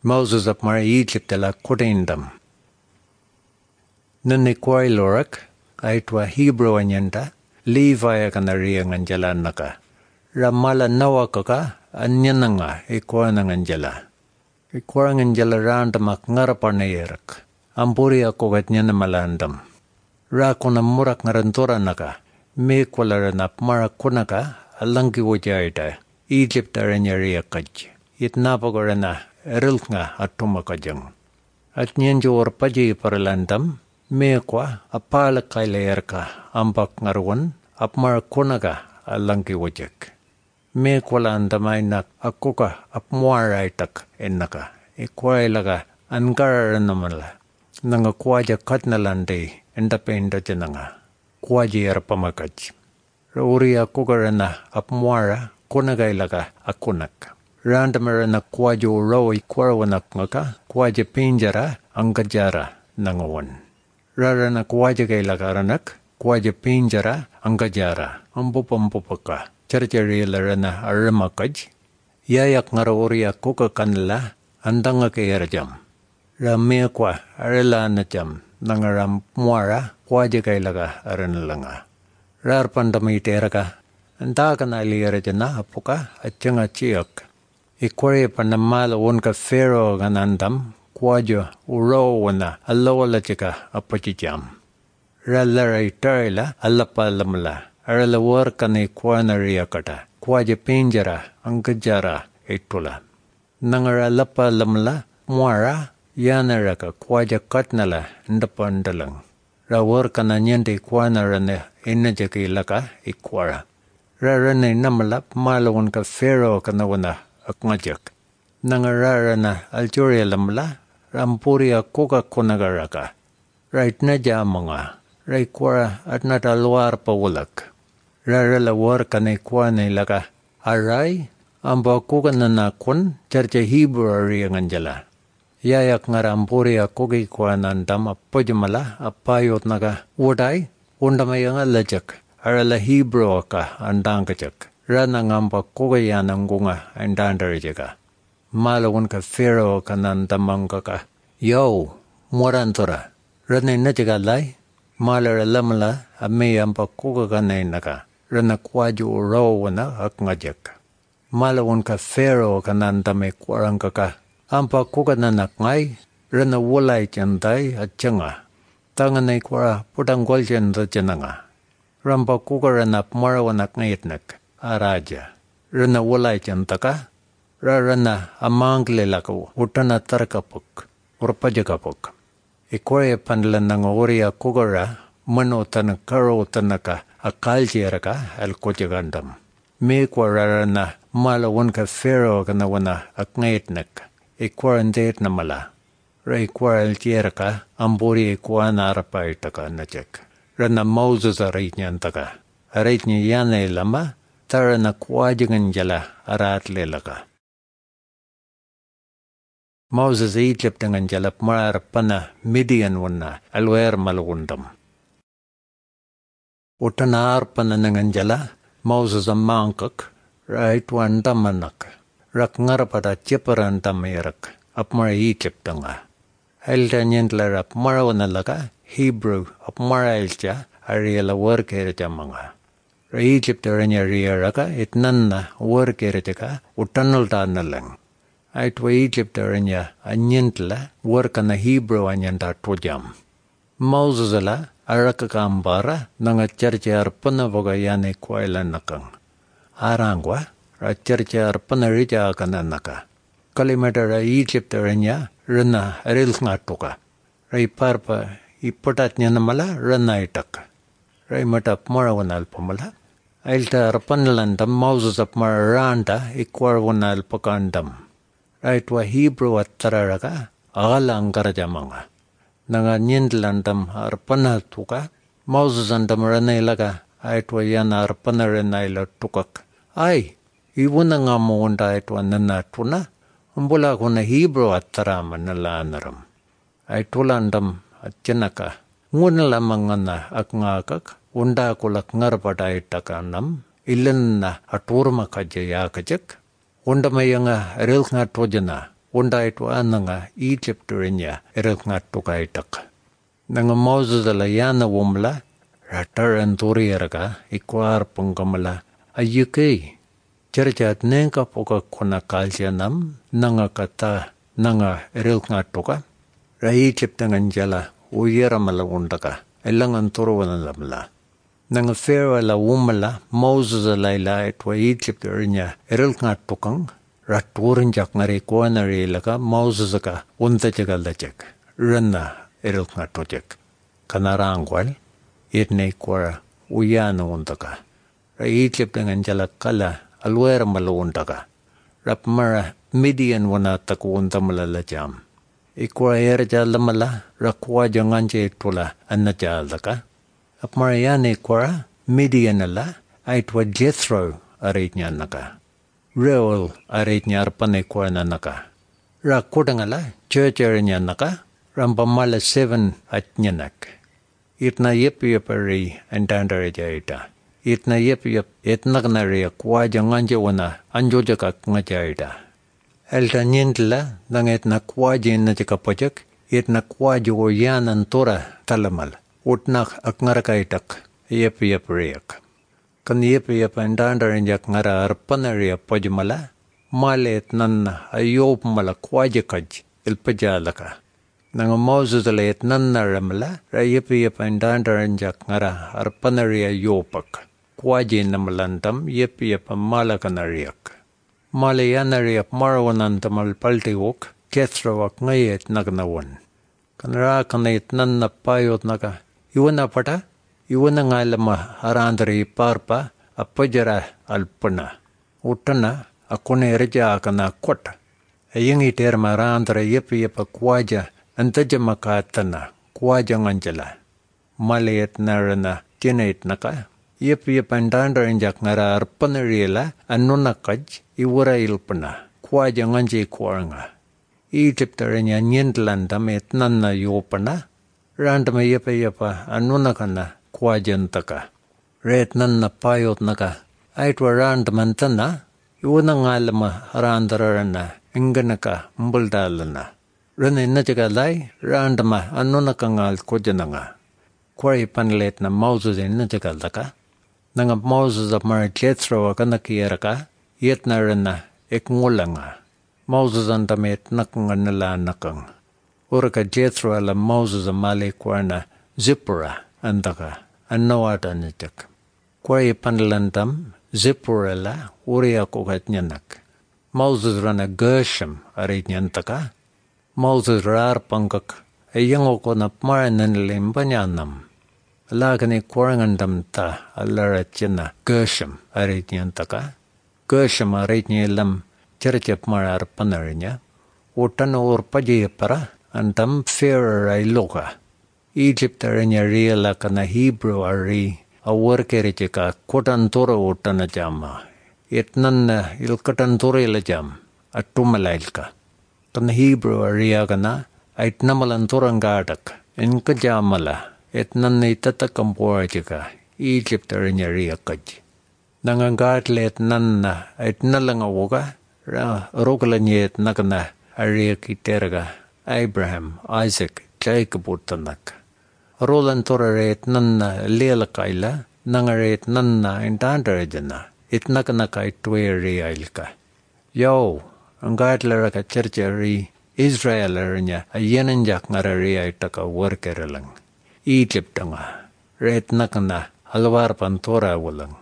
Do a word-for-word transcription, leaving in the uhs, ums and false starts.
Moses up mar Egypt la kotindam. Nani kwai lorak, aitwa Hebrew anyanta, Levi kanariya nganjala naka. Ramala nawa kaka, anyananga ikwana nganjala. Ikwana nganjala randamak ngaraparnayerak. Ampuri akogat nyana malandam. Rakona murak ngarantora naka. Mekwalara na mara kunaka, alangi wajaita. Egypt aranyariya kaj. Itnapagorana, erilknga atumakajang. At nyanjo orpaji paralandam, mekwa apala kailayarka ambak ngarwan apmar kunaga alangi wajak. Mekwala andamainak akuka apmuaraitak ennaka. Ikwailaga angararanamala. Nanga kwaja katnalande endapenda jananga. Kwaji yarpamakaj. Rauri akukarana apmuara kunagailaga akunak. Randamarana kwajo rawi kwarwanak ngaka kwaja pinjara angajara nangawan. Rarana kwaja kailakaranak, kwaja pinjara, angajara, ampupampupaka, charcharilarana aramakaj, yayak ngarauriya kuka kanla, andanga kayarjam. Ramia kwa aralana jam, nangaram muara, kwaja kailaka aranalanga. Rarpandamiteraka, andakana liyarjana apuka, achanga chiyak. Ikwari panamala unka fero ganandam, kwajo urowana alawala chika apachijam. Rallara itarila alapalamala. Arala workane kwanariya kata. Kwaja pinjara angajara itula. Nangara lapalamala muara yanaraka kwaja katnala ndapandalang. Ra workana nyante kwanarane inajaki laka ikwara. Rarane namala malawan ka fero kanawana akmajak. Nangararana aljuria lamla. Rampuria kuka kunagaraka. Right na jamanga. Right kwara at natalwar pawulak. Rarala warkane kwane laka. Aray, amba kuka nanakun, charcha Hebrew ariyanganjala. Yayak nga rampuria kuki kwanandam apajumala apayot naga. Uday, undamayanga lajak. Arala Hebrew aka andangkajak. Rana ngamba kuka yanangunga andandarijaka. Malawun ka Pharaoh kanandamanga ka. Yo, murantora. Rana najaga lai. Malara lamala ameyampa kuka kanay naka. Rana kwaju urawana akngajak. Malawun ka Pharaoh kanandame kwarangka ka. Ampa kuka nanak ngay. Rana wulay chanday at changa. Tanganay kwara putangwal chanda chananga. Rampa kuka rana marawanak ngayitnak. Araja. Rana wulay chantaka. Rarana amangle lako utana tarakapuk urpajakapuk. Ikwaya panlan ng oriya kugara mano tanakaro tanaka akaljeraka alkojagandam. Mekwa rarana malawan ka Pharaoh kanawana akngayitnak. Ikwarandet na mala. Ra ikwara aljeraka amburi ikwa na arapaitaka najak. Rana Moses arait nyantaka. Arait niya yana ilama tara na kwajangan jala aratle laka. Moses Egypt dengan jalap marar pana Midian wana alwer malawundam. Utanar pana dengan jala Moses amangkak right wandamanak. Rak ngarapada ciparan tamirak ap mara Egypt nga. Elda nyentla rap marawana laka Hebrew ap mara elcha ariela workerja mga. Ra Egypt aranya riyaraka itnanna workerja ka utanol tanalang. Aitwa Egypt aranya anyentla workana Hebrew anyanta tujam. Moses ala araka kambara nanga charcha arpana vogayane kwaila nakang. Arangwa ra charcha arpana rija kana naka. Kalimata ra Egypt aranya rana aril ngatuka. Ra iparpa ipatat niya namala rana itak. Ra imatap marawanal pamala. Ailta arpanalandam Moses ap mararanda ikwarwanal pakandam. Aitwa Hebrew at tararaka, agala ang karajamanga. Nanga nyendlandam arpana tuka, Moses andam ranailaga, aitwa yan arpana ranaila tukak. Ay, iwuna nga mo unda aitwa nanatuna, umbula ko na Hebrew at tarama nalanaram. Aitwa landam at janaka, nguna lamang na akngakak, unda kulak ngarpada itakanam, ilan na aturma kajaya kajak, unda mayanga ril nga tojana, undaitwa nanga Egypt rinya erek ngatukaitak. Nanga Moses la yana wumla rataran turieraga ikwar pangkamala ayuke. Cercat nengka poka kona kalsianam nanga kata nanga erek ngatuka. Ra Egypt dengan jala uyera mala undaka elangan turuwan lamla. Nanga Pharaoh la wumala Moses la ila etwa Egypt rinya erek ngatukang raturin jak ngari kuana rilaka Moses ka unta jagal dajak rena erek ngatojak. Kanarangwal itne kwara uyana undaka. Ra Egypt dengan jala kala alwera mala undaka. Rapmara Midian wana taku unta mala lajam. Ikwa era jala mala rakwa janganje tula anna jaldaka. Apmara yana kwara Midian ala aitwa Jethro aritnya naka. Reuel aritnya arpane kwa naka. Ra kodangala churcherinya naka. Rampamala seven atnyanak. Itna yep yep ari antandare jaita. Itna yep yep etnak nare kwa janganje wana anjojaka ngajaita. Elta nyentla nang etna kwa jenna jaka pojak. Itna kwa jo yanan tora talamal. Utnak akngarakaitak yep yep riak. Kan yep yep antandare jak ngara arpanaria pojmala. Malet nanna ayop mala kwa jakaj ilpajalaka. Nanga Moses let nanna ramala rayipi yapandandaranjak ngara arpanaria yopak. Kwaji namalantam yipi yapamalakanaриak. Malayanariap marwanantamal paltiwok kethrawak ngayet nagnawan. Kanara kanayet nanna payot naga. Iwana pata? Iwana ngalama arandari parpa apajara alpana. Utana akune reja akana kota. Ayingi terma arandara yipi yapa kwaja Antaja makatana, kwaja nganjala. Malayat narana, tinait naka. Yep yep andandar injak ngara arpanariela, anunakaj, iwara ilpana. Kwaja nganje kwaranga. Egypt aranya nyentlandam et nanna yopana. Randama yepa yepa anunakana, kwaja ntaka. Ret nanna payot naka. Aitwa randamantana, iwana ngalama arandararana, inganaka, mbuldalana. Rana najagalai randama anuna kangal kojananga. Kwari panlet na Moses najagalaka. Nanga Moses apmara Jethro akanakieraka. Yetna rana ekngulanga. Moses antamet nakanganala nakang. Uraka Jethro ala Moses amale kwarna Zipporah andaka. Anawata najak. Kwari panlantam Zipporah la uria kokatnyanak. Moses rana Gershom aritnyantaka. Moses rar pangkak ayang ko na paranan limbanyanam. Alagani kwarangandam ta alaratjana Gershom aritnyan taka. Gershom aritnyelam cercep marar panarinya. Utan or paji para antam Pharaoh ay loka. Egypt arinya riala kana Hebrew ari awar kericeka kotantora utana jama. Itnan ilkatantore la jam atumalailka. Kan Hebrew ariagana ait namalan turangadak inka jamala etnan itatakampuajika Egypt arinya riakaj. Nangangatlet nanna ait nalangawoga ra rogalanyet nakana ariakiterga Abraham, Isaac, Jacob utanak. Rolan toraret nanna lelakaila nangaret nanna intandarajana itnakanaka itweriailka. Yo! Ang gaatlara ka cerceri Israel aranya ayananjak ngarari ay taka worker lang. Egypt nga ret nakana halwar pantora walang.